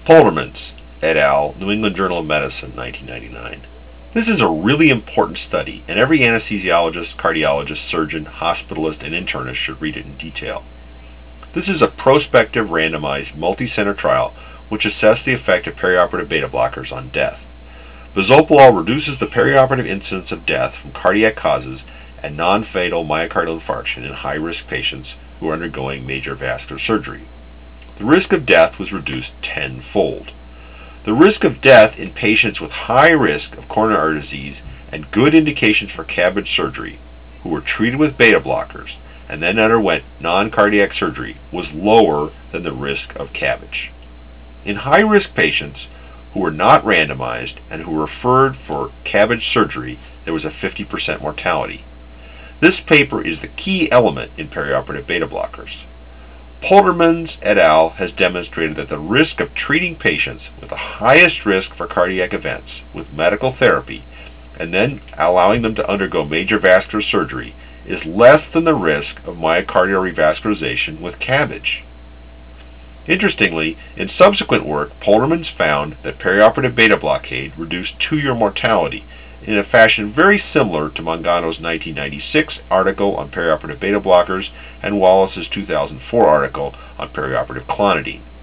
Poldermans et al., New England Journal of Medicine, 1999. This is a really important study, and every anesthesiologist, cardiologist, surgeon, hospitalist, and internist should read it in detail. This is a prospective, randomized, multi-center trial which assessed the effect of perioperative beta blockers on death. Bisoprolol reduces the perioperative incidence of death from cardiac causes and non-fatal myocardial infarction in high-risk patients who are undergoing major vascular surgery. The risk of death was reduced tenfold. The risk of death in patients with high risk of coronary artery disease and good indications for CABG surgery who were treated with beta blockers and then underwent non-cardiac surgery was lower than the risk of CABG. In high-risk patients who were not randomized and who were referred for CABG surgery, there was a 50% mortality. This paper is the key element in perioperative beta blockers. Poldermans et al. Has demonstrated that the risk of treating patients with the highest risk for cardiac events with medical therapy and then allowing them to undergo major vascular surgery is less than the risk of myocardial revascularization with CABG. Interestingly, in subsequent work, Poldermans found that perioperative beta blockade reduced 2-year mortality in a fashion very similar to Mangano's 1996 article on perioperative beta blockers and Wallace's 2004 article on perioperative clonidine.